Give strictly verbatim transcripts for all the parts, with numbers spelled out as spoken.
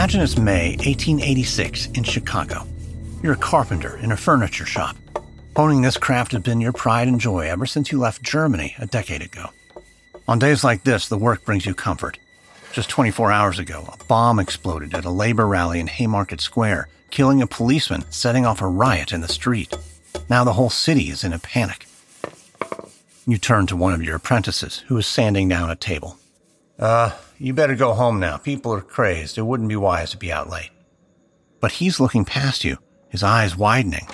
Imagine it's May eighteen eighty-six in Chicago. You're a carpenter in a furniture shop. Owning this craft has been your pride and joy ever since you left Germany a decade ago. On days like this, the work brings you comfort. Just twenty-four hours ago, a bomb exploded at a labor rally in Haymarket Square, killing a policeman, setting off a riot in the street. Now the whole city is in a panic. You turn to one of your apprentices, who is sanding down a table. Uh, you better go home now. People are crazed. It wouldn't be wise to be out late. But he's looking past you, his eyes widening.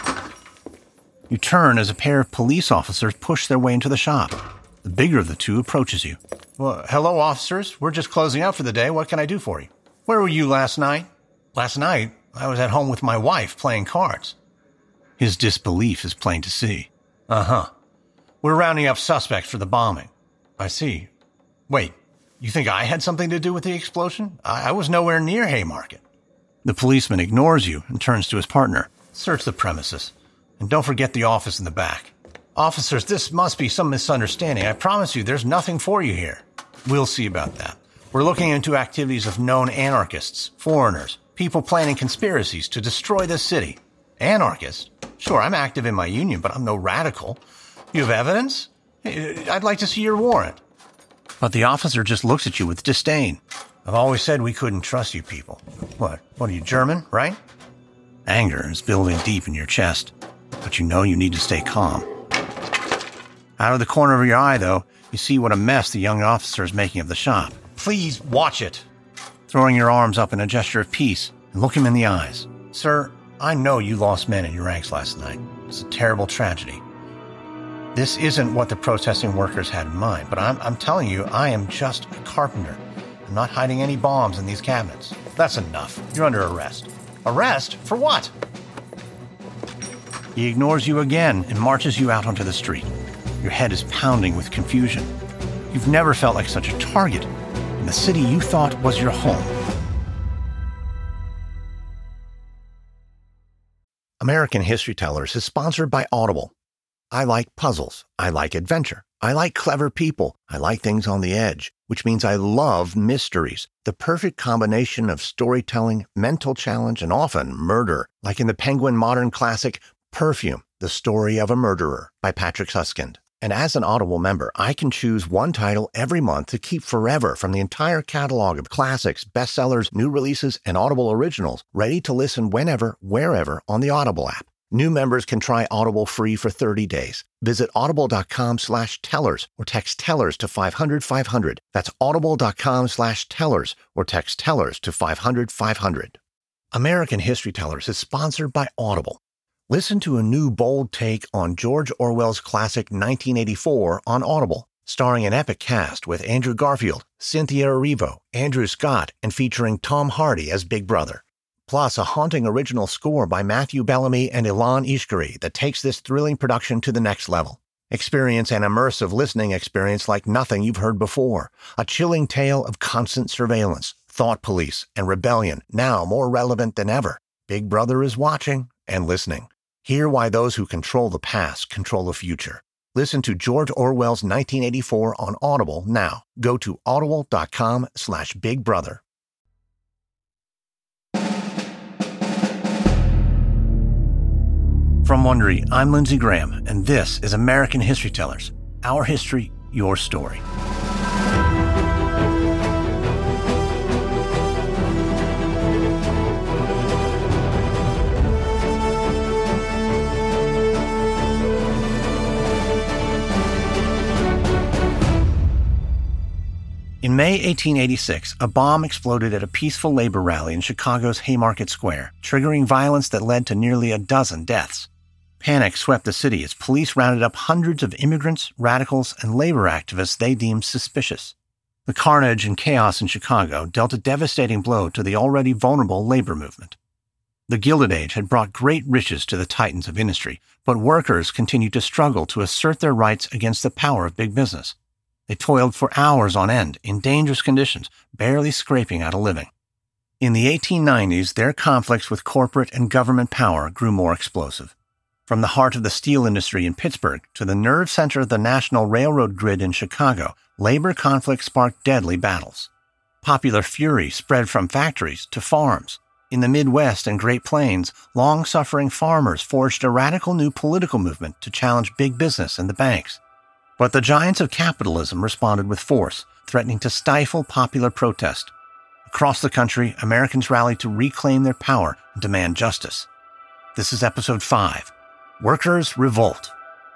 You turn as a pair of police officers push their way into the shop. The bigger of the two approaches you. Well, hello, officers. We're just closing out for the day. What can I do for you? Where were you last night? Last night, I was at home with my wife playing cards. His disbelief is plain to see. Uh-huh. We're rounding up suspects for the bombing. I see. Wait, you think I had something to do with the explosion? I, I was nowhere near Haymarket. The policeman ignores you and turns to his partner. Search the premises. And don't forget the office in the back. Officers, this must be some misunderstanding. I promise you, there's nothing for you here. We'll see about that. We're looking into activities of known anarchists, foreigners, people planning conspiracies to destroy this city. Anarchist? Sure, I'm active in my union, but I'm no radical. You have evidence? I'd like to see your warrant. But the officer just looks at you with disdain. I've always said we couldn't trust you people. What? What are you, German, right? Anger is building deep in your chest, but you know you need to stay calm. Out of the corner of your eye, though, you see what a mess the young officer is making of the shop. Please watch it. Throwing your arms up in a gesture of peace, and look him in the eyes. Sir, I know you lost men in your ranks last night. It's a terrible tragedy. This isn't what the protesting workers had in mind, but I'm, I'm telling you, I am just a carpenter. I'm not hiding any bombs in these cabinets. That's enough. You're under arrest. Arrest? For what? He ignores you again and marches you out onto the street. Your head is pounding with confusion. You've never felt like such a target in the city you thought was your home. American History Tellers is sponsored by Audible. I like puzzles. I like adventure. I like clever people. I like things on the edge, which means I love mysteries. The perfect combination of storytelling, mental challenge, and often murder, like in the Penguin modern classic Perfume, The Story of a Murderer by Patrick Suskind. And as an Audible member, I can choose one title every month to keep forever from the entire catalog of classics, bestsellers, new releases, and Audible originals, ready to listen whenever, wherever on the Audible app. New members can try Audible free for thirty days. Visit audible.com slash tellers or text tellers to five hundred five hundred. That's audible.com slash tellers or text tellers to five hundred five hundred. American History Tellers is sponsored by Audible. Listen to a new bold take on George Orwell's classic nineteen eighty-four on Audible, starring an epic cast with Andrew Garfield, Cynthia Erivo, Andrew Scott, and featuring Tom Hardy as Big Brother. Plus, a haunting original score by Matthew Bellamy and Ilan Ishkari that takes this thrilling production to the next level. Experience an immersive listening experience like nothing you've heard before. A chilling tale of constant surveillance, thought police, and rebellion, now more relevant than ever. Big Brother is watching and listening. Hear why those who control the past control the future. Listen to George Orwell's nineteen eighty-four on Audible now. Go to audible.com slash Big Brother. From Wondery, I'm Lindsey Graham, and this is American History Tellers. Our history, your story. In May eighteen eighty-six, a bomb exploded at a peaceful labor rally in Chicago's Haymarket Square, triggering violence that led to nearly a dozen deaths. Panic swept the city as police rounded up hundreds of immigrants, radicals, and labor activists they deemed suspicious. The carnage and chaos in Chicago dealt a devastating blow to the already vulnerable labor movement. The Gilded Age had brought great riches to the titans of industry, but workers continued to struggle to assert their rights against the power of big business. They toiled for hours on end in dangerous conditions, barely scraping out a living. In the eighteen nineties, their conflicts with corporate and government power grew more explosive. From the heart of the steel industry in Pittsburgh to the nerve center of the national railroad grid in Chicago, labor conflict sparked deadly battles. Popular fury spread from factories to farms. In the Midwest and Great Plains, long-suffering farmers forged a radical new political movement to challenge big business and the banks. But the giants of capitalism responded with force, threatening to stifle popular protest. Across the country, Americans rallied to reclaim their power and demand justice. This is Episode five, Workers' Revolt.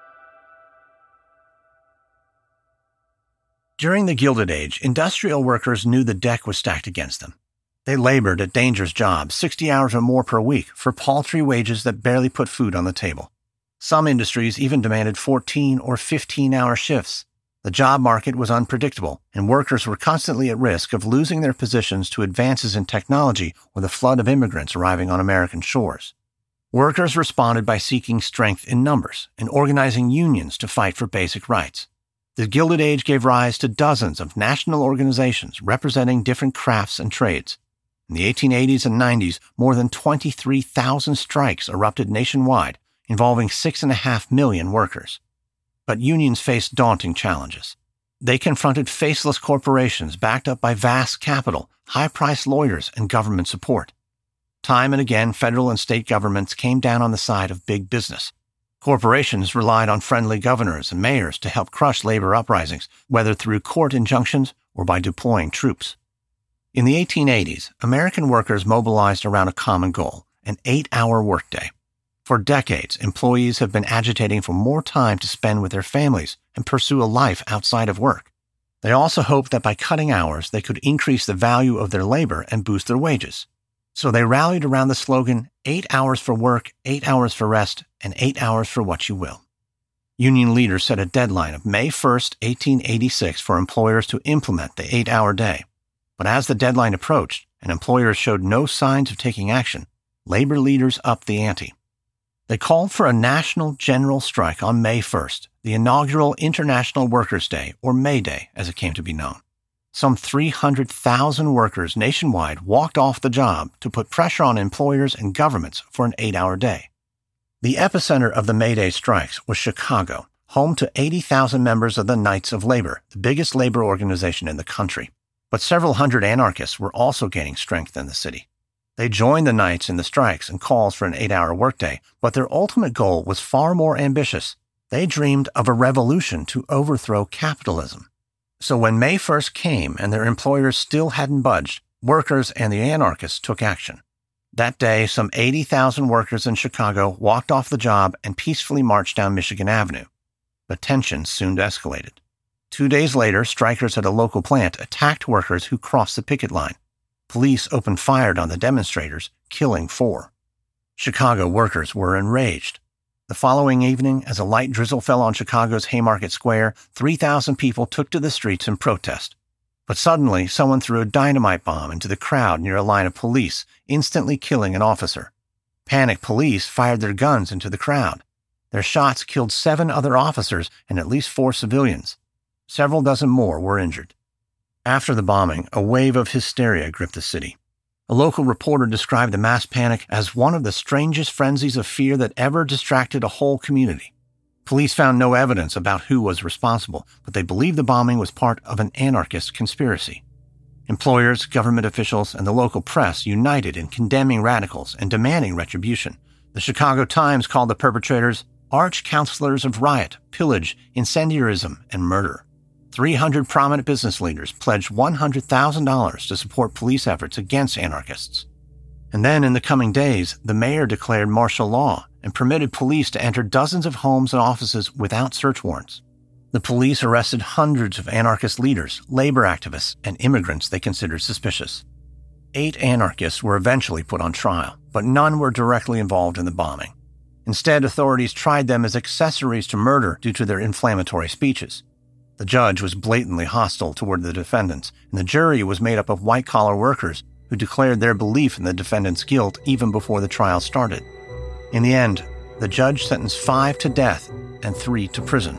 During the Gilded Age, industrial workers knew the deck was stacked against them. They labored at dangerous jobs, sixty hours or more per week, for paltry wages that barely put food on the table. Some industries even demanded fourteen or fifteen-hour shifts. The job market was unpredictable, and workers were constantly at risk of losing their positions to advances in technology or the flood of immigrants arriving on American shores. Workers responded by seeking strength in numbers and organizing unions to fight for basic rights. The Gilded Age gave rise to dozens of national organizations representing different crafts and trades. In the eighteen eighties and nineties, more than twenty-three thousand strikes erupted nationwide, involving six and a half million workers. But unions faced daunting challenges. They confronted faceless corporations backed up by vast capital, high-priced lawyers, and government support. Time and again, federal and state governments came down on the side of big business. Corporations relied on friendly governors and mayors to help crush labor uprisings, whether through court injunctions or by deploying troops. In the eighteen eighties, American workers mobilized around a common goal, an eight-hour workday. For decades, employees have been agitating for more time to spend with their families and pursue a life outside of work. They also hoped that by cutting hours, they could increase the value of their labor and boost their wages. So they rallied around the slogan, eight hours for work, eight hours for rest, and eight hours for what you will. Union leaders set a deadline of May first, eighteen eighty-six for employers to implement the eight-hour day. But as the deadline approached and employers showed no signs of taking action, labor leaders upped the ante. They called for a national general strike on May first, the inaugural International Workers' Day, or May Day as it came to be known. Some three hundred thousand workers nationwide walked off the job to put pressure on employers and governments for an eight-hour day. The epicenter of the May Day strikes was Chicago, home to eighty thousand members of the Knights of Labor, the biggest labor organization in the country. But several hundred anarchists were also gaining strength in the city. They joined the Knights in the strikes and calls for an eight-hour workday, but their ultimate goal was far more ambitious. They dreamed of a revolution to overthrow capitalism. So when May first came and their employers still hadn't budged, workers and the anarchists took action. That day, some eighty thousand workers in Chicago walked off the job and peacefully marched down Michigan Avenue. But tensions soon escalated. Two days later, strikers at a local plant attacked workers who crossed the picket line. Police opened fire on the demonstrators, killing four. Chicago workers were enraged. The following evening, as a light drizzle fell on Chicago's Haymarket Square, three thousand people took to the streets in protest. But suddenly, someone threw a dynamite bomb into the crowd near a line of police, instantly killing an officer. Panicked police fired their guns into the crowd. Their shots killed seven other officers and at least four civilians. Several dozen more were injured. After the bombing, a wave of hysteria gripped the city. A local reporter described the mass panic as one of the strangest frenzies of fear that ever distracted a whole community. Police found no evidence about who was responsible, but they believed the bombing was part of an anarchist conspiracy. Employers, government officials, and the local press united in condemning radicals and demanding retribution. The Chicago Times called the perpetrators arch counselors of riot, pillage, incendiarism, and murder. three hundred prominent business leaders pledged one hundred thousand dollars to support police efforts against anarchists. And then, in the coming days, the mayor declared martial law and permitted police to enter dozens of homes and offices without search warrants. The police arrested hundreds of anarchist leaders, labor activists, and immigrants they considered suspicious. Eight anarchists were eventually put on trial, but none were directly involved in the bombing. Instead, authorities tried them as accessories to murder due to their inflammatory speeches. The judge was blatantly hostile toward the defendants, and the jury was made up of white-collar workers who declared their belief in the defendants' guilt even before the trial started. In the end, the judge sentenced five to death and three to prison.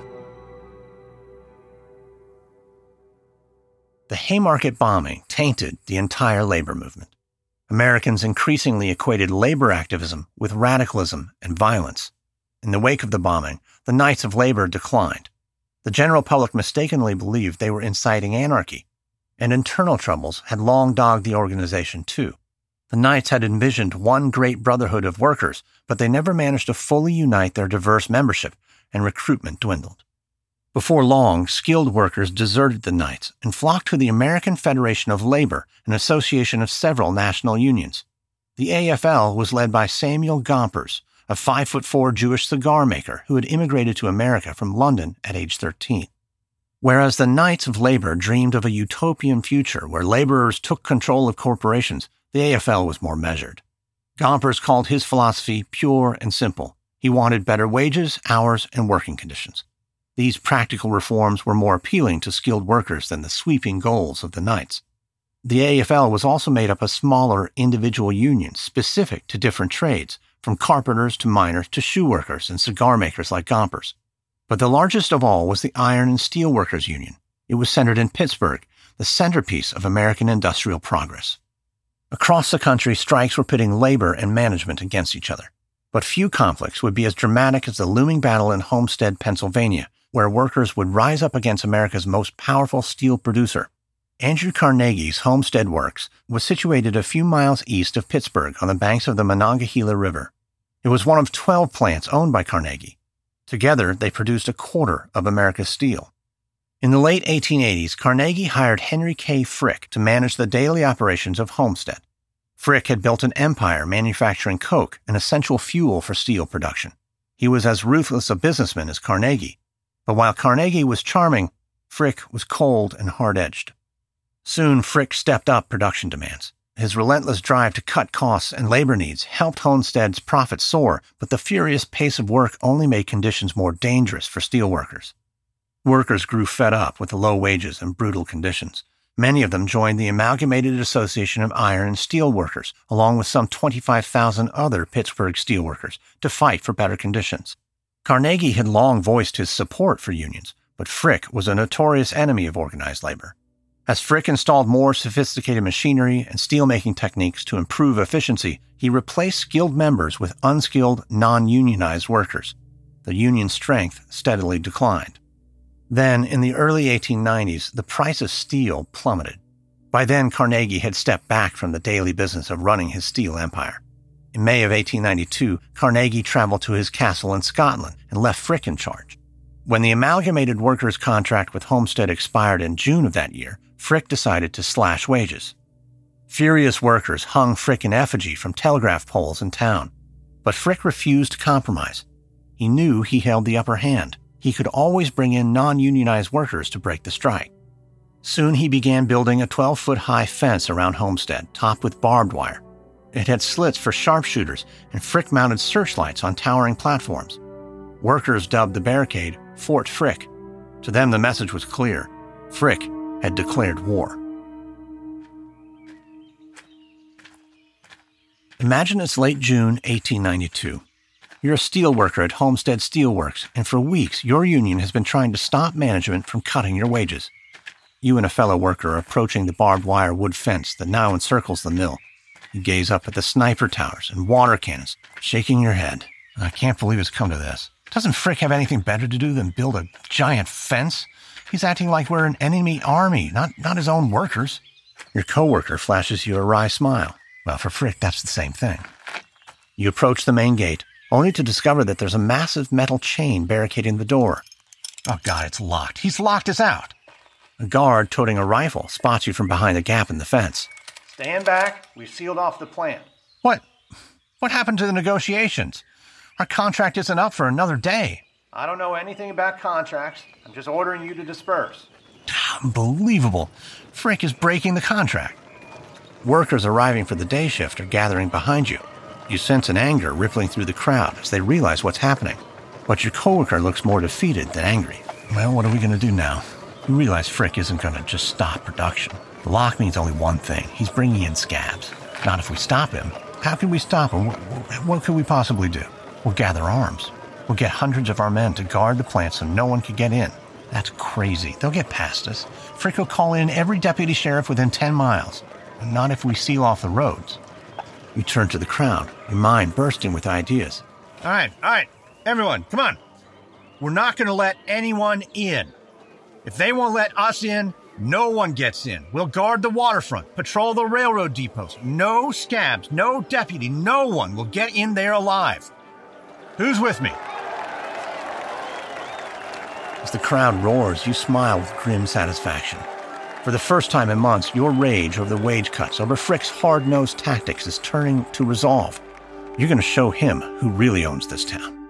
The Haymarket bombing tainted the entire labor movement. Americans increasingly equated labor activism with radicalism and violence. In the wake of the bombing, the Knights of Labor declined. The general public mistakenly believed they were inciting anarchy. And internal troubles had long dogged the organization too. The Knights had envisioned one great brotherhood of workers, but they never managed to fully unite their diverse membership, and recruitment dwindled. Before long, skilled workers deserted the Knights and flocked to the American Federation of Labor, an association of several national unions. The A F L was led by Samuel Gompers, a five foot four Jewish cigar maker who had immigrated to America from London at age thirteen. Whereas the Knights of Labor dreamed of a utopian future where laborers took control of corporations, the A F L was more measured. Gompers called his philosophy pure and simple. He wanted better wages, hours, and working conditions. These practical reforms were more appealing to skilled workers than the sweeping goals of the Knights. The A F L was also made up of smaller individual unions specific to different trades, from carpenters to miners to shoe workers and cigar makers like Gompers. But the largest of all was the Iron and Steel Workers Union. It was centered in Pittsburgh, the centerpiece of American industrial progress. Across the country, strikes were pitting labor and management against each other. But few conflicts would be as dramatic as the looming battle in Homestead, Pennsylvania, where workers would rise up against America's most powerful steel producer. Andrew Carnegie's Homestead Works was situated a few miles east of Pittsburgh on the banks of the Monongahela River. It was one of twelve plants owned by Carnegie. Together, they produced a quarter of America's steel. In the late eighteen eighties, Carnegie hired Henry K. Frick to manage the daily operations of Homestead. Frick had built an empire manufacturing coke, an essential fuel for steel production. He was as ruthless a businessman as Carnegie. But while Carnegie was charming, Frick was cold and hard-edged. Soon, Frick stepped up production demands. His relentless drive to cut costs and labor needs helped Homestead's profits soar, but the furious pace of work only made conditions more dangerous for steelworkers. Workers grew fed up with the low wages and brutal conditions. Many of them joined the Amalgamated Association of Iron and Steel Workers, along with some twenty-five thousand other Pittsburgh steelworkers, to fight for better conditions. Carnegie had long voiced his support for unions, but Frick was a notorious enemy of organized labor. As Frick installed more sophisticated machinery and steelmaking techniques to improve efficiency, he replaced skilled members with unskilled, non-unionized workers. The union's strength steadily declined. Then, in the early eighteen nineties, the price of steel plummeted. By then, Carnegie had stepped back from the daily business of running his steel empire. In May of eighteen ninety-two, Carnegie traveled to his castle in Scotland and left Frick in charge. When the Amalgamated Workers' contract with Homestead expired in June of that year, Frick decided to slash wages. Furious workers hung Frick in effigy from telegraph poles in town. But Frick refused to compromise. He knew he held the upper hand. He could always bring in non-unionized workers to break the strike. Soon he began building a twelve-foot-high fence around Homestead, topped with barbed wire. It had slits for sharpshooters, and Frick mounted searchlights on towering platforms. Workers dubbed the barricade Fort Frick. To them, the message was clear. Frick had declared war. Imagine it's late June eighteen ninety-two. You're a steelworker at Homestead Steelworks, and for weeks your union has been trying to stop management from cutting your wages. You and a fellow worker are approaching the barbed wire wood fence that now encircles the mill. You gaze up at the sniper towers and water cannons, shaking your head. I can't believe it's come to this. Doesn't Frick have anything better to do than build a giant fence? He's acting like we're an enemy army, not, not his own workers. Your coworker flashes you a wry smile. Well, for Frick, that's the same thing. You approach the main gate, only to discover that there's a massive metal chain barricading the door. Oh, God, it's locked. He's locked us out. A guard toting a rifle spots you from behind a gap in the fence. Stand back. We've sealed off the plant. What? What happened to the negotiations? Our contract isn't up for another day. I don't know anything about contracts. I'm just ordering you to disperse. Unbelievable. Frick is breaking the contract. Workers arriving for the day shift are gathering behind you. You sense an anger rippling through the crowd as they realize what's happening. But your coworker looks more defeated than angry. Well, what are we going to do now? You realize Frick isn't going to just stop production. The lock means only one thing. He's bringing in scabs. Not if we stop him. How can we stop him? What, what could we possibly do? We'll gather arms. We'll get hundreds of our men to guard the plant so no one can get in. That's crazy. They'll get past us. Frick will call in every deputy sheriff within ten miles. Not if we seal off the roads. You turn to the crowd, your mind bursting with ideas. All right, all right, everyone, come on. We're not going to let anyone in. If they won't let us in, No one gets in. We'll guard the waterfront, patrol the railroad depots. No scabs, no deputy, no one will get in there alive. Who's with me? As the crowd roars, you smile with grim satisfaction. For the first time in months, your rage over the wage cuts, over Frick's hard-nosed tactics is turning to resolve. You're going to show him who really owns this town.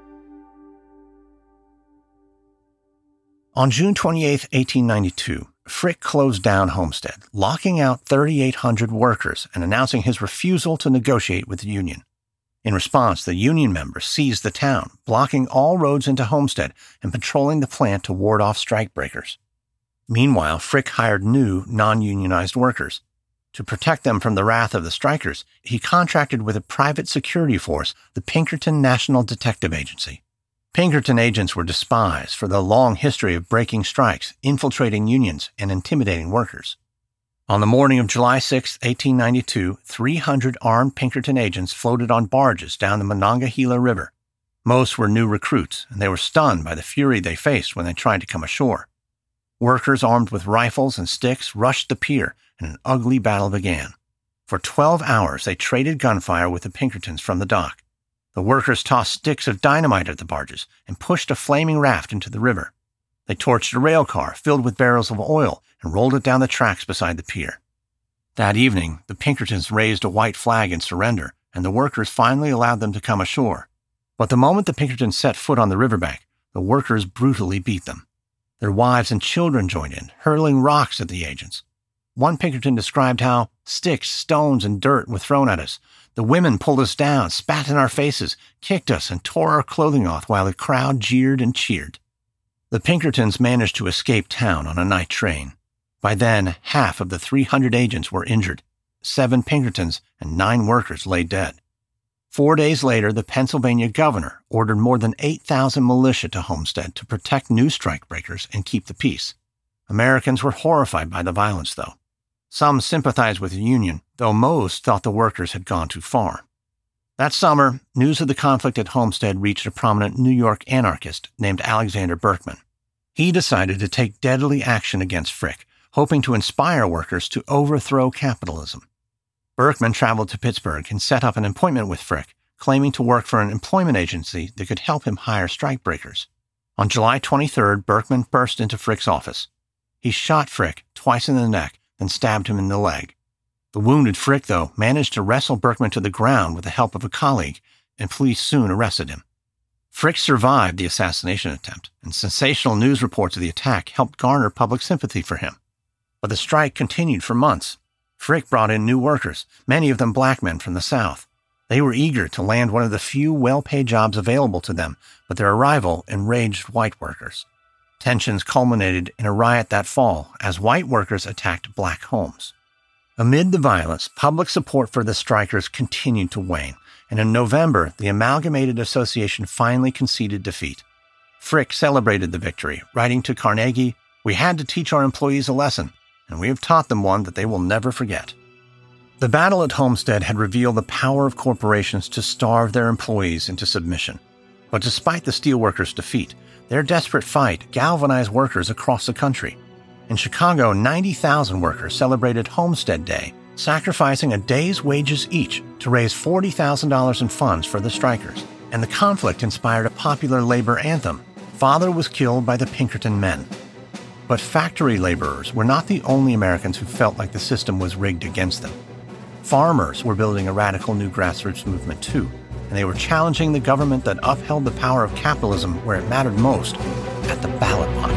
On June twenty-eighth, eighteen ninety-two, Frick closed down Homestead, locking out thirty-eight hundred workers and announcing his refusal to negotiate with the union. In response, the union members seized the town, blocking all roads into Homestead and patrolling the plant to ward off strikebreakers. Meanwhile, Frick hired new, non-unionized workers. To protect them from the wrath of the strikers, he contracted with a private security force, the Pinkerton National Detective Agency. Pinkerton agents were despised for the long history of breaking strikes, infiltrating unions, and intimidating workers. On the morning of July sixth, eighteen ninety-two, three hundred armed Pinkerton agents floated on barges down the Monongahela River. Most were new recruits, and they were stunned by the fury they faced when they tried to come ashore. Workers armed with rifles and sticks rushed the pier, and an ugly battle began. For twelve hours, they traded gunfire with the Pinkertons from the dock. The workers tossed sticks of dynamite at the barges and pushed a flaming raft into the river. They torched a rail car filled with barrels of oil and rolled it down the tracks beside the pier. That evening, the Pinkertons raised a white flag in surrender, and the workers finally allowed them to come ashore. But the moment the Pinkertons set foot on the riverbank, the workers brutally beat them. Their wives and children joined in, hurling rocks at the agents. One Pinkerton described how sticks, stones, and dirt were thrown at us. The women pulled us down, spat in our faces, kicked us, and tore our clothing off while the crowd jeered and cheered. The Pinkertons managed to escape town on a night train. By then, half of the three hundred agents were injured. Seven Pinkertons and nine workers lay dead. Four days later, the Pennsylvania governor ordered more than eight thousand militia to Homestead to protect new strikebreakers and keep the peace. Americans were horrified by the violence, though. Some sympathized with the Union, though most thought the workers had gone too far. That summer, news of the conflict at Homestead reached a prominent New York anarchist named Alexander Berkman. He decided to take deadly action against Frick, hoping to inspire workers to overthrow capitalism. Berkman traveled to Pittsburgh and set up an appointment with Frick, claiming to work for an employment agency that could help him hire strikebreakers. On July twenty-third, Berkman burst into Frick's office. He shot Frick twice in the neck, then stabbed him in the leg. The wounded Frick, though, managed to wrestle Berkman to the ground with the help of a colleague, and police soon arrested him. Frick survived the assassination attempt, and sensational news reports of the attack helped garner public sympathy for him. But the strike continued for months. Frick brought in new workers, many of them black men from the South. They were eager to land one of the few well-paid jobs available to them, but their arrival enraged white workers. Tensions culminated in a riot that fall as white workers attacked black homes. Amid the violence, public support for the strikers continued to wane, and in November, the Amalgamated Association finally conceded defeat. Frick celebrated the victory, writing to Carnegie, "We had to teach our employees a lesson, and we have taught them one that they will never forget." The battle at Homestead had revealed the power of corporations to starve their employees into submission. But despite the steelworkers' defeat, their desperate fight galvanized workers across the country. In Chicago, ninety thousand workers celebrated Homestead Day, sacrificing a day's wages each to raise forty thousand dollars in funds for the strikers. And the conflict inspired a popular labor anthem, "Father was killed by the Pinkerton men." But factory laborers were not the only Americans who felt like the system was rigged against them. Farmers were building a radical new grassroots movement too, and they were challenging the government that upheld the power of capitalism where it mattered most, at the ballot box.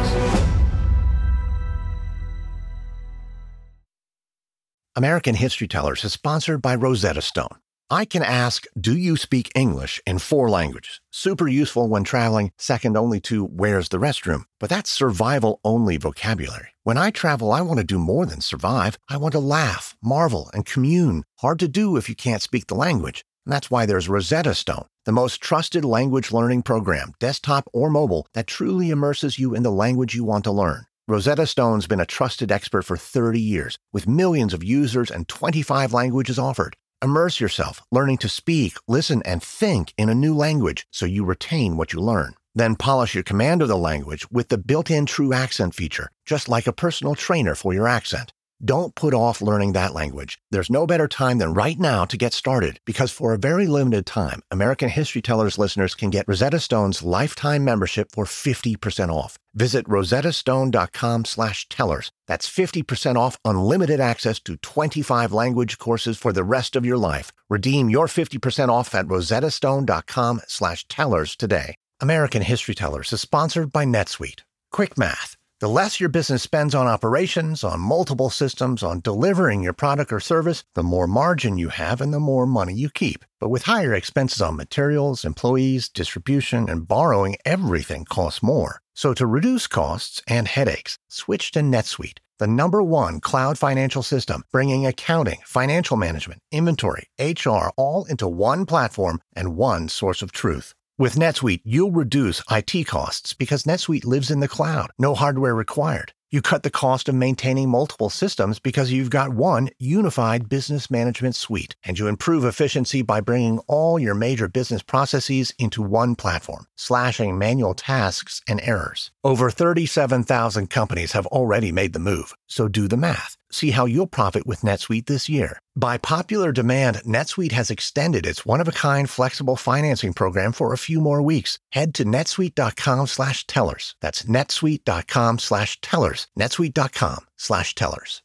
American History Tellers is sponsored by Rosetta Stone. I can ask, do you speak English in four languages? Super useful when traveling, second only to where's the restroom. But that's survival-only vocabulary. When I travel, I want to do more than survive. I want to laugh, marvel, and commune. Hard to do if you can't speak the language. And that's why there's Rosetta Stone, the most trusted language learning program, desktop or mobile, that truly immerses you in the language you want to learn. Rosetta Stone's been a trusted expert for thirty years, with millions of users and twenty-five languages offered. Immerse yourself, learning to speak, listen, and think in a new language so you retain what you learn. Then polish your command of the language with the built-in True Accent feature, just like a personal trainer for your accent. Don't put off learning that language. There's no better time than right now to get started, because for a very limited time, American History Tellers listeners can get Rosetta Stone's lifetime membership for fifty percent off. Visit rosettastone.com slash tellers. That's fifty percent off unlimited access to twenty-five language courses for the rest of your life. Redeem your fifty percent off at rosettastone.com slash tellers today. American History Tellers is sponsored by NetSuite. Quick math. The less your business spends on operations, on multiple systems, on delivering your product or service, the more margin you have and the more money you keep. But with higher expenses on materials, employees, distribution, and borrowing, everything costs more. So to reduce costs and headaches, switch to NetSuite, the number one cloud financial system, bringing accounting, financial management, inventory, H R, all into one platform and one source of truth. With NetSuite, you'll reduce I T costs because NetSuite lives in the cloud, no hardware required. You cut the cost of maintaining multiple systems because you've got one unified business management suite, and you improve efficiency by bringing all your major business processes into one platform, slashing manual tasks and errors. Over thirty-seven thousand companies have already made the move, so do the math. See how you'll profit with NetSuite this year. By popular demand, NetSuite has extended its one-of-a-kind flexible financing program for a few more weeks. Head to netsuite.com slash tellers. That's netsuite.com slash tellers. netsuite.com slash tellers.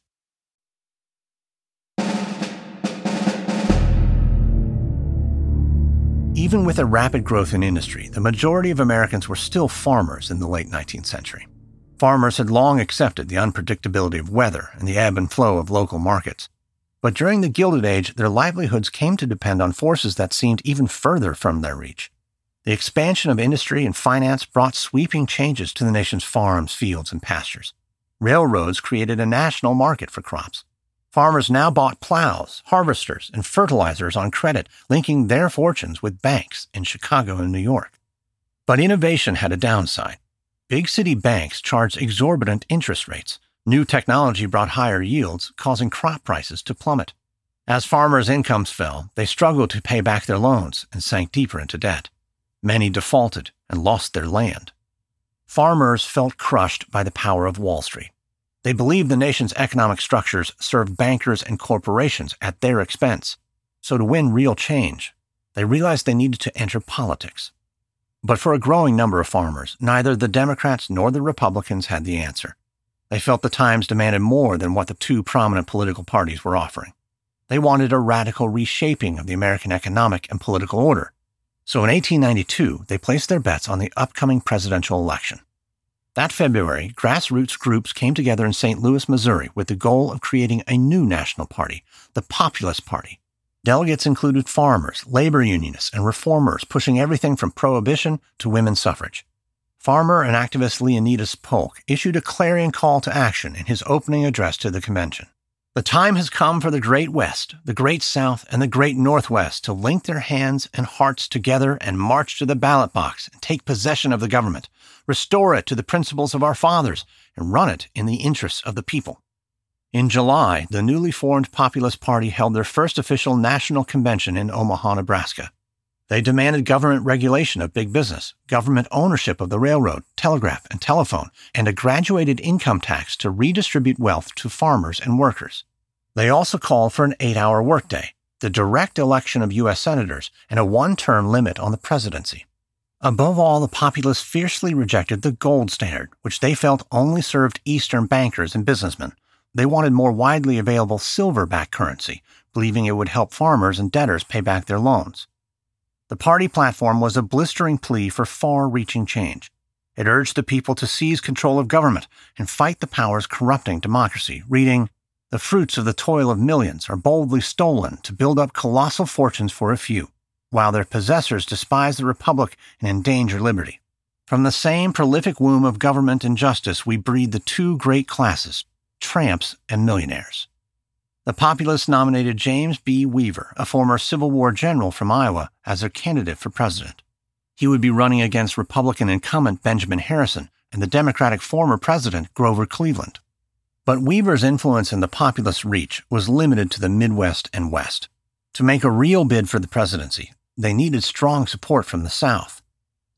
Even with a rapid growth in industry, the majority of Americans were still farmers in the late nineteenth century. Farmers had long accepted the unpredictability of weather and the ebb and flow of local markets. But during the Gilded Age, their livelihoods came to depend on forces that seemed even further from their reach. The expansion of industry and finance brought sweeping changes to the nation's farms, fields, and pastures. Railroads created a national market for crops. Farmers now bought plows, harvesters, and fertilizers on credit, linking their fortunes with banks in Chicago and New York. But innovation had a downside. Big city banks charged exorbitant interest rates. New technology brought higher yields, causing crop prices to plummet. As farmers' incomes fell, they struggled to pay back their loans and sank deeper into debt. Many defaulted and lost their land. Farmers felt crushed by the power of Wall Street. They believed the nation's economic structures served bankers and corporations at their expense. So to win real change, they realized they needed to enter politics. But for a growing number of farmers, neither the Democrats nor the Republicans had the answer. They felt the times demanded more than what the two prominent political parties were offering. They wanted a radical reshaping of the American economic and political order. So in eighteen ninety-two, they placed their bets on the upcoming presidential election. That February, grassroots groups came together in Saint Louis, Missouri, with the goal of creating a new national party, the Populist Party. Delegates included farmers, labor unionists, and reformers pushing everything from prohibition to women's suffrage. Farmer and activist Leonidas Polk issued a clarion call to action in his opening address to the convention. The time has come for the Great West, the Great South, and the Great Northwest to link their hands and hearts together and march to the ballot box and take possession of the government, restore it to the principles of our fathers, and run it in the interests of the people. In July, the newly formed Populist Party held their first official national convention in Omaha, Nebraska. They demanded government regulation of big business, government ownership of the railroad, telegraph, and telephone, and a graduated income tax to redistribute wealth to farmers and workers. They also called for an eight-hour workday, the direct election of U S senators, and a one-term limit on the presidency. Above all, the Populists fiercely rejected the gold standard, which they felt only served Eastern bankers and businessmen. They wanted more widely available silver-backed currency, believing it would help farmers and debtors pay back their loans. The party platform was a blistering plea for far-reaching change. It urged the people to seize control of government and fight the powers corrupting democracy, reading, "The fruits of the toil of millions are boldly stolen to build up colossal fortunes for a few, while their possessors despise the republic and endanger liberty. From the same prolific womb of government and justice we breed the two great classes, tramps and millionaires." The Populists nominated James B. Weaver, a former Civil War general from Iowa, as their candidate for president. He would be running against Republican incumbent Benjamin Harrison and the Democratic former president Grover Cleveland. But Weaver's influence and the Populist reach was limited to the Midwest and West. To make a real bid for the presidency, they needed strong support from the South.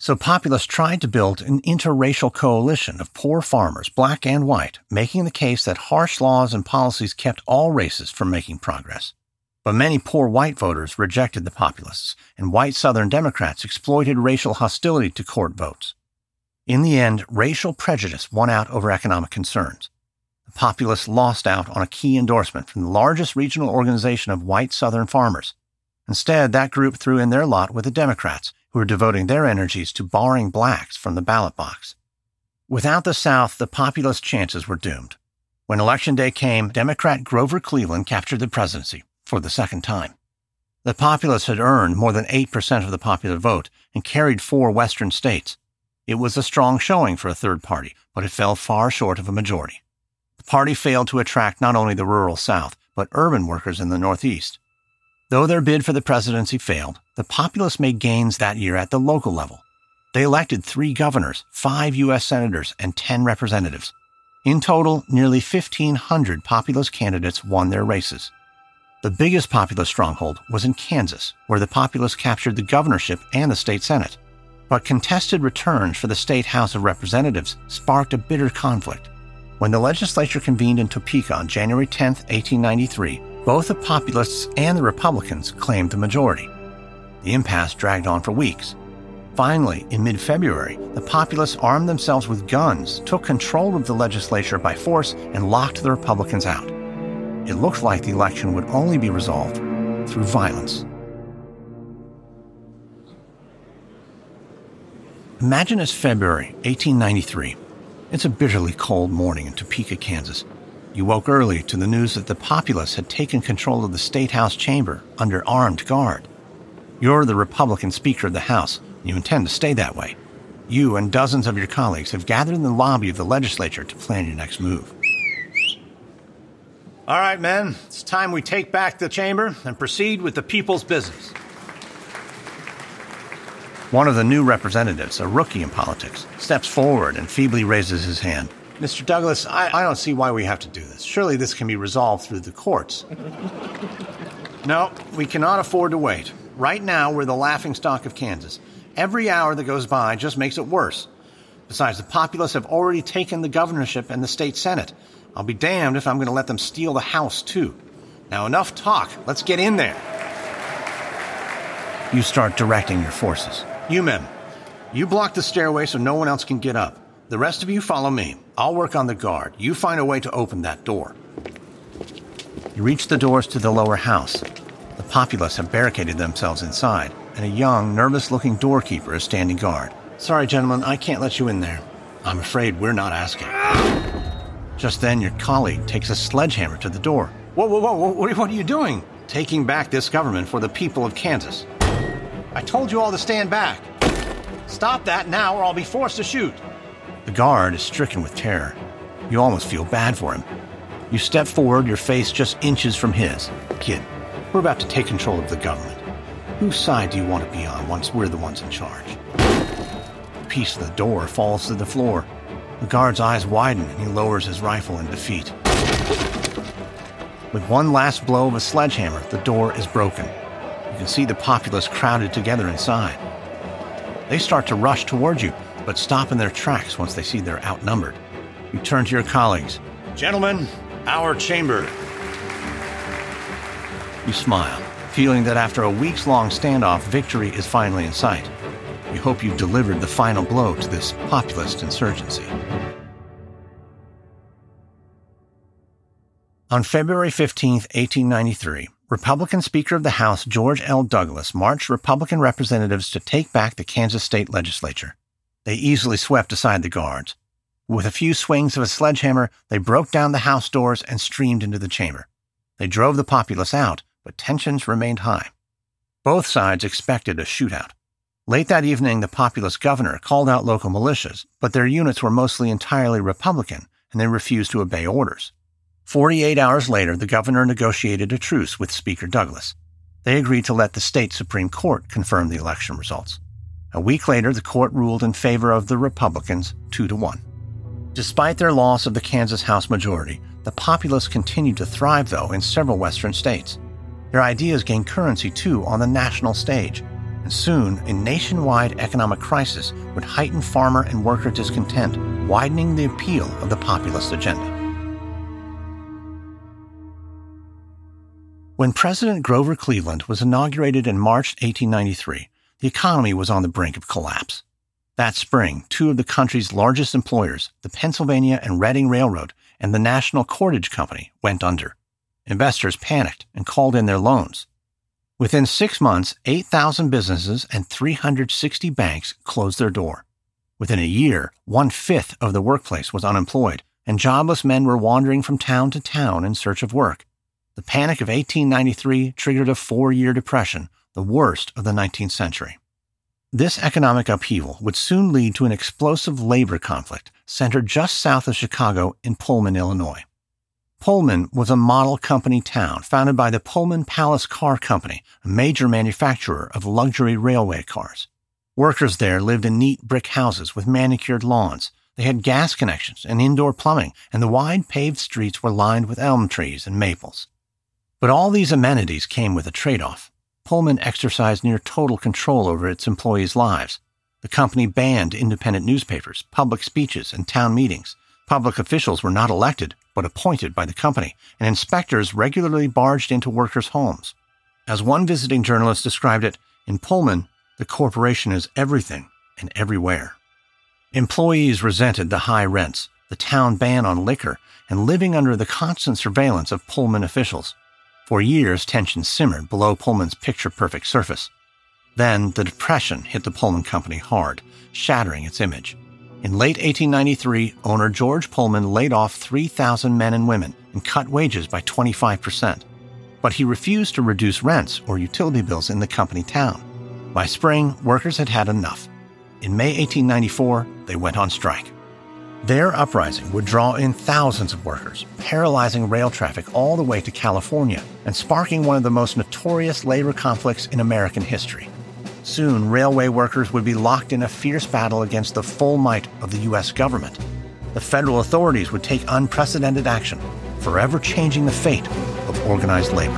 So populists tried to build an interracial coalition of poor farmers, black and white, making the case that harsh laws and policies kept all races from making progress. But many poor white voters rejected the populists, and white Southern Democrats exploited racial hostility to court votes. In the end, racial prejudice won out over economic concerns. The populists lost out on a key endorsement from the largest regional organization of white Southern farmers. Instead, that group threw in their lot with the Democrats, who were devoting their energies to barring blacks from the ballot box. Without the South, the populist chances were doomed. When Election Day came, Democrat Grover Cleveland captured the presidency for the second time. The populists had earned more than eight percent of the popular vote and carried four western states. It was a strong showing for a third party, but it fell far short of a majority. The party failed to attract not only the rural South, but urban workers in the Northeast. Though their bid for the presidency failed, the populists made gains that year at the local level. They elected three governors, five U S senators, and ten representatives. In total, nearly fifteen hundred populist candidates won their races. The biggest populist stronghold was in Kansas, where the populists captured the governorship and the state senate. But contested returns for the state House of Representatives sparked a bitter conflict. When the legislature convened in Topeka on January tenth, eighteen ninety-three, both the populists and the Republicans claimed the majority. The impasse dragged on for weeks. Finally, in mid-February, the populists armed themselves with guns, took control of the legislature by force, and locked the Republicans out. It looked like the election would only be resolved through violence. Imagine it's February eighteen ninety-three. It's a bitterly cold morning in Topeka, Kansas. You woke early to the news that the populists had taken control of the State House chamber under armed guard. You're the Republican Speaker of the House, and you intend to stay that way. You and dozens of your colleagues have gathered in the lobby of the legislature to plan your next move. All right, men, it's time we take back the chamber and proceed with the people's business. One of the new representatives, a rookie in politics, steps forward and feebly raises his hand. Mister Douglas, I, I don't see why we have to do this. Surely this can be resolved through the courts. No, we cannot afford to wait. Right now, we're the laughingstock of Kansas. Every hour that goes by just makes it worse. Besides, the populists have already taken the governorship and the state senate. I'll be damned if I'm going to let them steal the House, too. Now, enough talk. Let's get in there. You start directing your forces. You men, you block the stairway so no one else can get up. The rest of you follow me. I'll work on the guard. You find a way to open that door. You reach the doors to the lower house. The populace have barricaded themselves inside, and a young, nervous-looking doorkeeper is standing guard. Sorry, gentlemen, I can't let you in there. I'm afraid we're not asking. Just then, your colleague takes a sledgehammer to the door. Whoa, whoa, whoa, what are you doing? Taking back this government for the people of Kansas. I told you all to stand back. Stop that now, or I'll be forced to shoot. The guard is stricken with terror. You almost feel bad for him. You step forward, your face just inches from his. Kid, we're about to take control of the government. Whose side do you want to be on once we're the ones in charge? A piece of the door falls to the floor. The guard's eyes widen and he lowers his rifle in defeat. With one last blow of a sledgehammer, the door is broken. You can see the populace crowded together inside. They start to rush towards you, but stop in their tracks once they see they're outnumbered. You turn to your colleagues. Gentlemen, our chamber. You smile, feeling that after a weeks-long standoff, victory is finally in sight. You hope you've delivered the final blow to this populist insurgency. On February fifteenth, eighteen ninety-three, Republican Speaker of the House George L. Douglas marched Republican representatives to take back the Kansas state legislature. They easily swept aside the guards. With a few swings of a sledgehammer, they broke down the house doors and streamed into the chamber. They drove the populace out, but tensions remained high. Both sides expected a shootout. Late that evening, the populist governor called out local militias, but their units were mostly entirely Republican, and they refused to obey orders. Forty-eight hours later, the governor negotiated a truce with Speaker Douglas. They agreed to let the state Supreme Court confirm the election results. A week later, the court ruled in favor of the Republicans, two to one. Despite their loss of the Kansas House majority, the populists continued to thrive, though, in several western states. Their ideas gained currency, too, on the national stage. and soon a nationwide economic crisis would heighten farmer and worker discontent, widening the appeal of the populist agenda. When President Grover Cleveland was inaugurated in March eighteen ninety-three, the economy was on the brink of collapse. That spring, two of the country's largest employers, the Pennsylvania and Reading Railroad and the National Cordage Company, went under. Investors panicked and called in their loans. Within six months, eight thousand businesses and three hundred sixty banks closed their door. Within a year, one-fifth of the workplace was unemployed, and jobless men were wandering from town to town in search of work. The Panic of eighteen ninety-three triggered a four-year depression, the worst of the nineteenth century. This economic upheaval would soon lead to an explosive labor conflict centered just south of Chicago in Pullman, Illinois. Pullman was a model company town founded by the Pullman Palace Car Company, a major manufacturer of luxury railway cars. Workers there lived in neat brick houses with manicured lawns. They had gas connections and indoor plumbing, and the wide paved streets were lined with elm trees and maples. But all these amenities came with a trade-off. Pullman exercised near total control over its employees' lives. The company banned independent newspapers, public speeches, and town meetings. Public officials were not elected, but appointed by the company, and inspectors regularly barged into workers' homes. As one visiting journalist described it, in Pullman, the corporation is everything and everywhere. Employees resented the high rents, the town ban on liquor, and living under the constant surveillance of Pullman officials. For years, tensions simmered below Pullman's picture-perfect surface. Then, the Depression hit the Pullman Company hard, shattering its image. In late eighteen ninety-three, owner George Pullman laid off three thousand men and women and cut wages by twenty-five percent. But he refused to reduce rents or utility bills in the company town. By spring, workers had had enough. In May eighteen ninety-four, they went on strike. Their uprising would draw in thousands of workers, paralyzing rail traffic all the way to California and sparking one of the most notorious labor conflicts in American history. Soon, railway workers would be locked in a fierce battle against the full might of the U S government. The federal authorities would take unprecedented action, forever changing the fate of organized labor.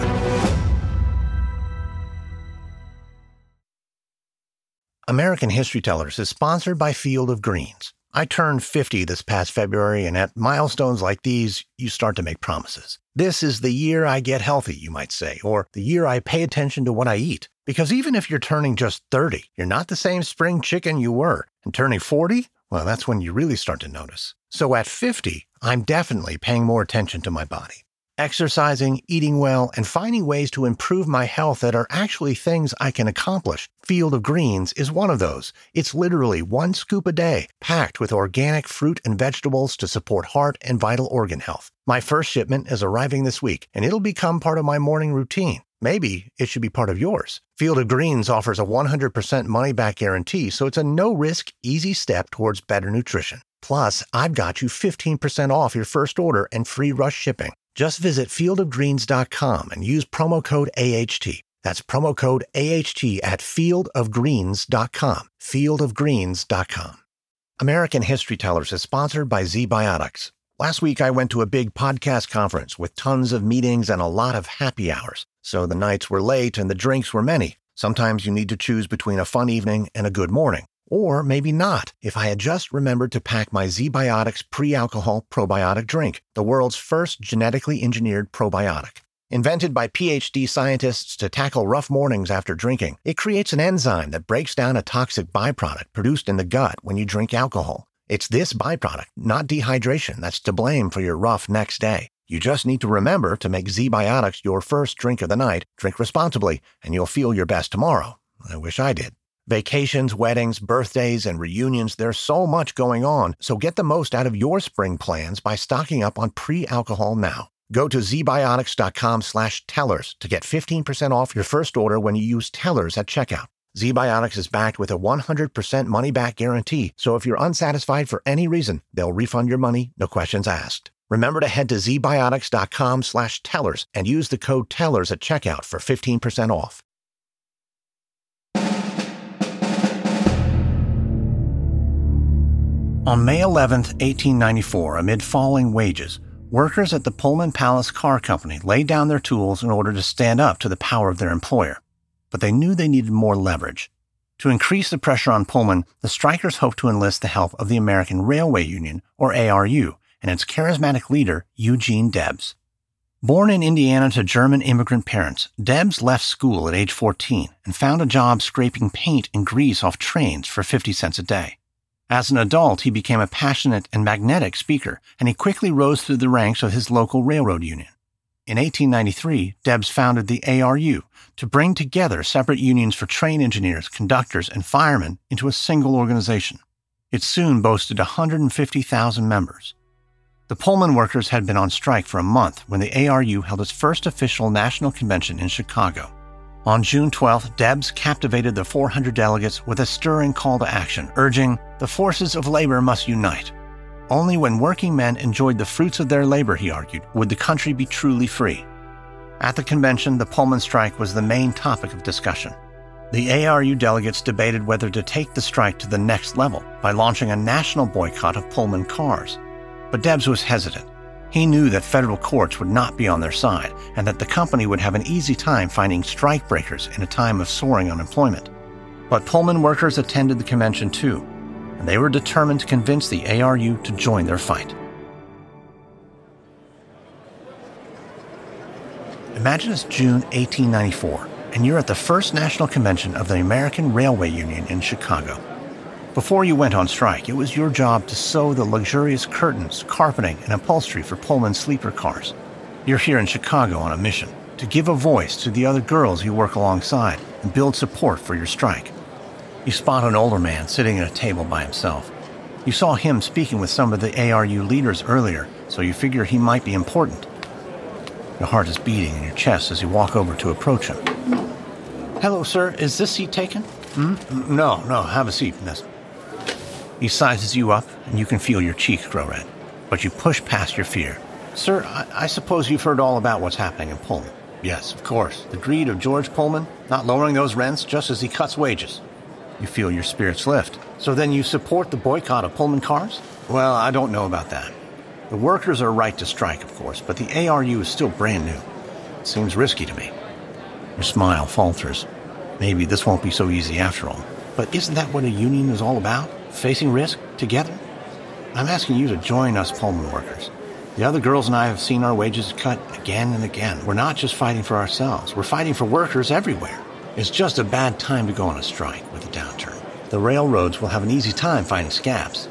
American History Tellers is sponsored by Field of Greens. I turned fifty this past February, and at milestones like these, you start to make promises. This is the year I get healthy, you might say, or the year I pay attention to what I eat. Because even if you're turning just thirty, you're not the same spring chicken you were. And turning forty, well, that's when you really start to notice. So at fifty, I'm definitely paying more attention to my body. Exercising, eating well, and finding ways to improve my health that are actually things I can accomplish. Field of Greens is one of those. It's literally one scoop a day, packed with organic fruit and vegetables to support heart and vital organ health. My first shipment is arriving this week, and it'll become part of my morning routine. Maybe it should be part of yours. Field of Greens offers a one hundred percent money-back guarantee, so it's a no-risk, easy step towards better nutrition. Plus, I've got you fifteen percent off your first order and free rush shipping. Just visit field of greens dot com and use promo code A H T. That's promo code A H T at field of greens dot com. field of greens dot com. American History Tellers is sponsored by ZBiotics. Last week, I went to a big podcast conference with tons of meetings and a lot of happy hours. So the nights were late and the drinks were many. Sometimes you need to choose between a fun evening and a good morning. Or maybe not, if I had just remembered to pack my ZBiotics pre-alcohol probiotic drink, the world's first genetically engineered probiotic. Invented by P H D scientists to tackle rough mornings after drinking, it creates an enzyme that breaks down a toxic byproduct produced in the gut when you drink alcohol. It's this byproduct, not dehydration, that's to blame for your rough next day. You just need to remember to make ZBiotics your first drink of the night, drink responsibly, and you'll feel your best tomorrow. I wish I did. Vacations, weddings, birthdays, and reunions, there's so much going on, so get the most out of your spring plans by stocking up on pre-alcohol now. Go to zbiotics.com slash tellers to get fifteen percent off your first order when you use tellers at checkout. ZBiotics is backed with a one hundred percent money-back guarantee, so if you're unsatisfied for any reason, they'll refund your money, no questions asked. Remember to head to zbiotics.com slash tellers and use the code tellers at checkout for fifteen percent off. On May eleventh, eighteen ninety-four, amid falling wages, workers at the Pullman Palace Car Company laid down their tools in order to stand up to the power of their employer. But they knew they needed more leverage. To increase the pressure on Pullman, the strikers hoped to enlist the help of the American Railway Union, or A R U, and its charismatic leader, Eugene Debs. Born in Indiana to German immigrant parents, Debs left school at age fourteen and found a job scraping paint and grease off trains for fifty cents a day. As an adult, he became a passionate and magnetic speaker, and he quickly rose through the ranks of his local railroad union. In eighteen ninety-three, Debs founded the A R U to bring together separate unions for train engineers, conductors, and firemen into a single organization. It soon boasted one hundred fifty thousand members. The Pullman workers had been on strike for a month when the A R U held its first official national convention in Chicago. On June twelfth, Debs captivated the four hundred delegates with a stirring call to action, urging, "The forces of labor must unite." Only when working men enjoyed the fruits of their labor, he argued, would the country be truly free. At the convention, the Pullman strike was the main topic of discussion. The A R U delegates debated whether to take the strike to the next level by launching a national boycott of Pullman cars. But Debs was hesitant. He knew that federal courts would not be on their side and that the company would have an easy time finding strikebreakers in a time of soaring unemployment. But Pullman workers attended the convention too, and they were determined to convince the A R U to join their fight. Imagine it's June eighteen ninety-four, and you're at the first national convention of the American Railway Union in Chicago. Before you went on strike, it was your job to sew the luxurious curtains, carpeting, and upholstery for Pullman sleeper cars. You're here in Chicago on a mission to give a voice to the other girls you work alongside and build support for your strike. You spot an older man sitting at a table by himself. You saw him speaking with some of the A R U leaders earlier, so you figure he might be important. Your heart is beating in your chest as you walk over to approach him. "Hello, sir. Is this seat taken?" Hmm? No, no. Have a seat, miss." He sizes you up, and you can feel your cheeks grow red. But you push past your fear. "Sir, I, I suppose you've heard all about what's happening in Pullman." "Yes, of course. The greed of George Pullman, not lowering those rents just as he cuts wages." You feel your spirits lift. "So then you support the boycott of Pullman cars?" "Well, I don't know about that. The workers are right to strike, of course, but the A R U is still brand new. It seems risky to me." Your smile falters. Maybe this won't be so easy after all. But isn't that what a union is all about? Facing risk together? I'm asking you to join us Pullman workers. The other girls and I have seen our wages cut again and again. We're not just fighting for ourselves. We're fighting for workers everywhere. It's just a bad time to go on a strike with a downturn. The railroads will have an easy time finding scabs.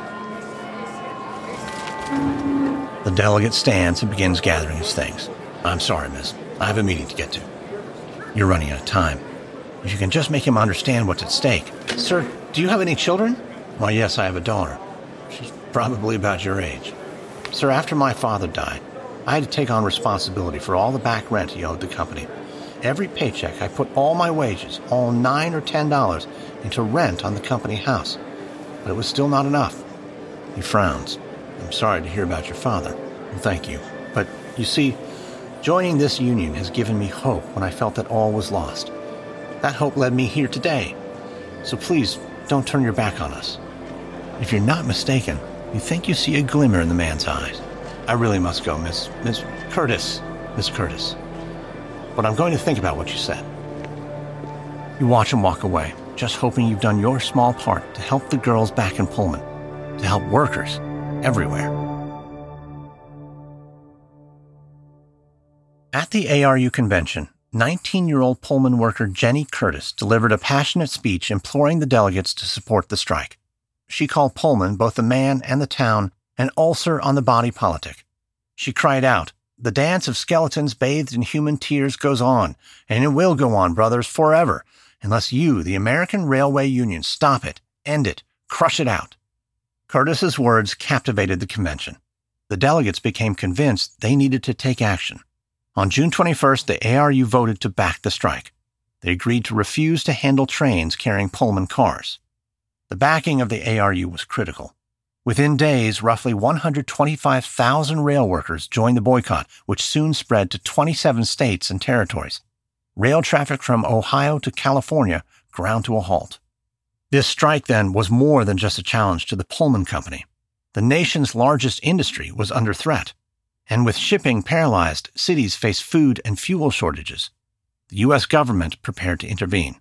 The delegate stands and begins gathering his things. "I'm sorry, miss. I have a meeting to get to." You're running out of time. If you can just make him understand what's at stake. "Sir, do you have any children?" "Why, yes, I have a daughter. She's probably about your age." "Sir, after my father died, I had to take on responsibility for all the back rent he owed the company. Every paycheck, I put all my wages, all nine or ten dollars, into rent on the company house. But it was still not enough." He frowns. "I'm sorry to hear about your father." "Well, thank you. But, you see, joining this union has given me hope when I felt that all was lost. That hope led me here today. So please, don't turn your back on us." If you're not mistaken, you think you see a glimmer in the man's eyes. "I really must go, Miss... Miss Curtis. Miss Curtis. But I'm going to think about what you said." You watch him walk away, just hoping you've done your small part to help the girls back in Pullman, to help workers everywhere. At the A R U convention, nineteen-year-old Pullman worker Jenny Curtis delivered a passionate speech imploring the delegates to support the strike. She called Pullman, both the man and the town, an ulcer on the body politic. She cried out, "The dance of skeletons bathed in human tears goes on, and it will go on, brothers, forever, unless you, the American Railway Union, stop it, end it, crush it out." Curtis's words captivated the convention. The delegates became convinced they needed to take action. On June twenty-first, the A R U voted to back the strike. They agreed to refuse to handle trains carrying Pullman cars. The backing of the A R U was critical. Within days, roughly one hundred twenty-five thousand rail workers joined the boycott, which soon spread to twenty-seven states and territories. Rail traffic from Ohio to California ground to a halt. This strike, then, was more than just a challenge to the Pullman Company. The nation's largest industry was under threat. And with shipping paralyzed, cities faced food and fuel shortages. The U S government prepared to intervene,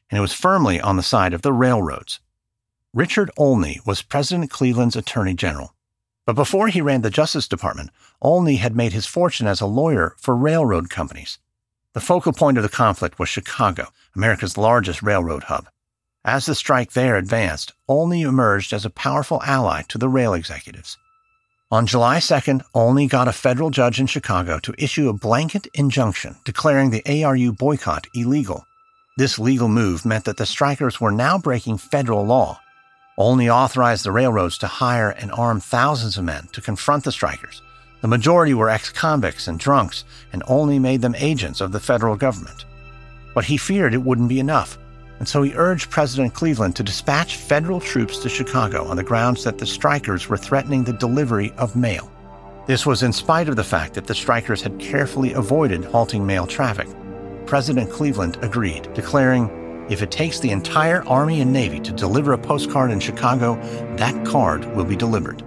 and it was firmly on the side of the railroads. Richard Olney was President Cleveland's Attorney General. But before he ran the Justice Department, Olney had made his fortune as a lawyer for railroad companies. The focal point of the conflict was Chicago, America's largest railroad hub. As the strike there advanced, Olney emerged as a powerful ally to the rail executives. On July second, Olney got a federal judge in Chicago to issue a blanket injunction declaring the A R U boycott illegal. This legal move meant that the strikers were now breaking federal law. Olney authorized the railroads to hire and arm thousands of men to confront the strikers. The majority were ex-convicts and drunks, and Olney made them agents of the federal government. But he feared it wouldn't be enough, and so he urged President Cleveland to dispatch federal troops to Chicago on the grounds that the strikers were threatening the delivery of mail. This was in spite of the fact that the strikers had carefully avoided halting mail traffic. President Cleveland agreed, declaring, "If it takes the entire Army and Navy to deliver a postcard in Chicago, that card will be delivered."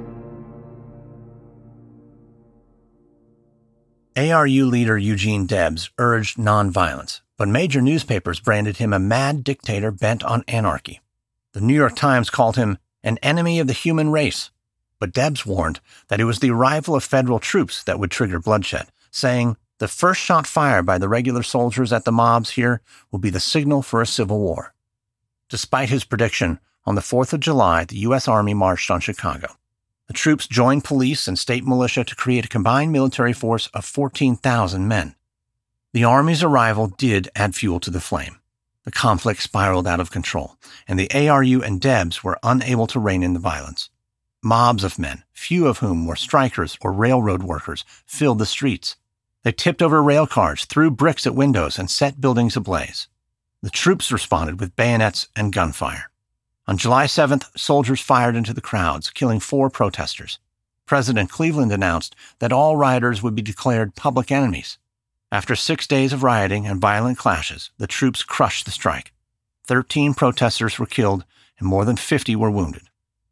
A R U leader Eugene Debs urged nonviolence, but major newspapers branded him a mad dictator bent on anarchy. The New York Times called him an enemy of the human race, but Debs warned that it was the arrival of federal troops that would trigger bloodshed, saying, "The first shot fired by the regular soldiers at the mobs here will be the signal for a civil war." Despite his prediction, on the fourth of July, the U S Army marched on Chicago. The troops joined police and state militia to create a combined military force of fourteen thousand men. The Army's arrival did add fuel to the flame. The conflict spiraled out of control, and the A R U and Debs were unable to rein in the violence. Mobs of men, few of whom were strikers or railroad workers, filled the streets. They tipped over rail cars, threw bricks at windows, and set buildings ablaze. The troops responded with bayonets and gunfire. On July seventh, soldiers fired into the crowds, killing four protesters. President Cleveland announced that all rioters would be declared public enemies. After six days of rioting and violent clashes, the troops crushed the strike. Thirteen protesters were killed and more than fifty were wounded.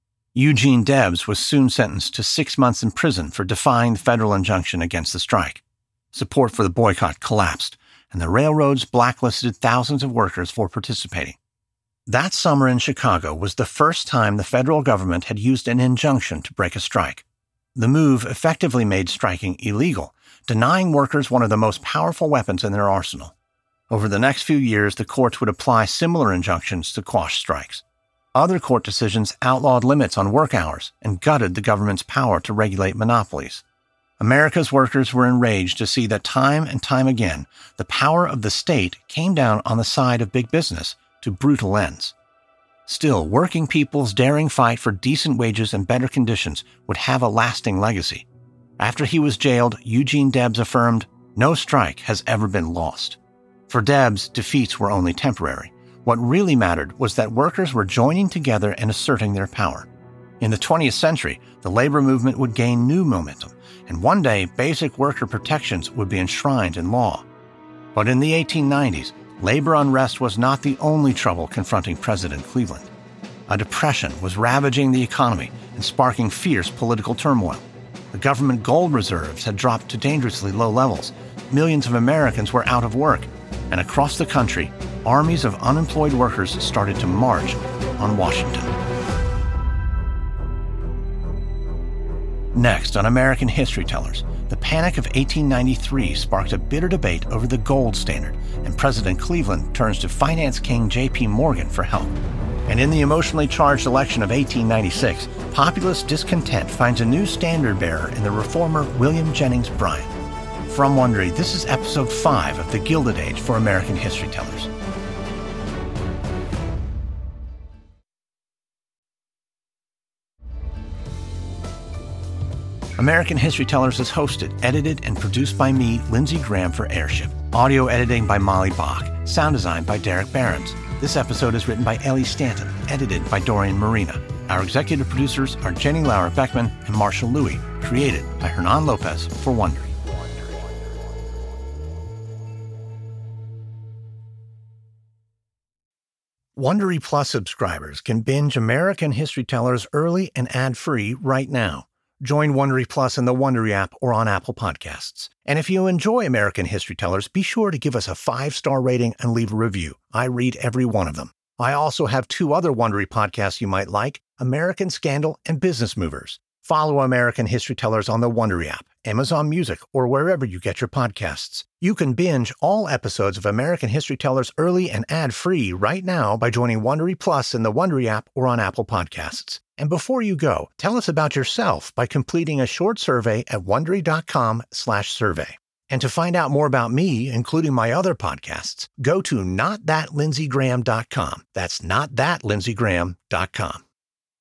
Eugene Debs was soon sentenced to six months in prison for defying the federal injunction against the strike. Support for the boycott collapsed, and the railroads blacklisted thousands of workers for participating. That summer in Chicago was the first time the federal government had used an injunction to break a strike. The move effectively made striking illegal, denying workers one of the most powerful weapons in their arsenal. Over the next few years, the courts would apply similar injunctions to quash strikes. Other court decisions outlawed limits on work hours and gutted the government's power to regulate monopolies. America's workers were enraged to see that time and time again, the power of the state came down on the side of big business to brutal ends. Still, working people's daring fight for decent wages and better conditions would have a lasting legacy. After he was jailed, Eugene Debs affirmed, "No strike has ever been lost." For Debs, defeats were only temporary. What really mattered was that workers were joining together and asserting their power. In the twentieth century, the labor movement would gain new momentum, and one day basic worker protections would be enshrined in law. But in the eighteen nineties, labor unrest was not the only trouble confronting President Cleveland. A depression was ravaging the economy and sparking fierce political turmoil. The government gold reserves had dropped to dangerously low levels. Millions of Americans were out of work, and across the country, armies of unemployed workers started to march on Washington. Next, on American History Tellers, the Panic of eighteen ninety-three sparked a bitter debate over the gold standard, and President Cleveland turns to finance king J P Morgan for help. And in the emotionally charged election of eighteen ninety-six, populist discontent finds a new standard-bearer in the reformer William Jennings Bryan. From Wondery, this is episode five of The Gilded Age for American History Tellers. American History Tellers is hosted, edited, and produced by me, Lindsey Graham, for Airship. Audio editing by Molly Bach. Sound design by Derek Behrens. This episode is written by Ellie Stanton, edited by Dorian Marina. Our executive producers are Jenny Lauer Beckman and Marshall Louis, created by Hernan Lopez for Wondery. Wondery Plus subscribers can binge American History Tellers early and ad-free right now. Join Wondery Plus in the Wondery app or on Apple Podcasts. And if you enjoy American History Tellers, be sure to give us a five-star rating and leave a review. I read every one of them. I also have two other Wondery podcasts you might like, American Scandal and Business Movers. Follow American History Tellers on the Wondery app, Amazon Music, or wherever you get your podcasts. You can binge all episodes of American History Tellers early and ad-free right now by joining Wondery Plus in the Wondery app or on Apple Podcasts. And before you go, tell us about yourself by completing a short survey at Wondery.com slash survey. And to find out more about me, including my other podcasts, go to not that lindsey graham dot com. That's not that lindsey graham dot com.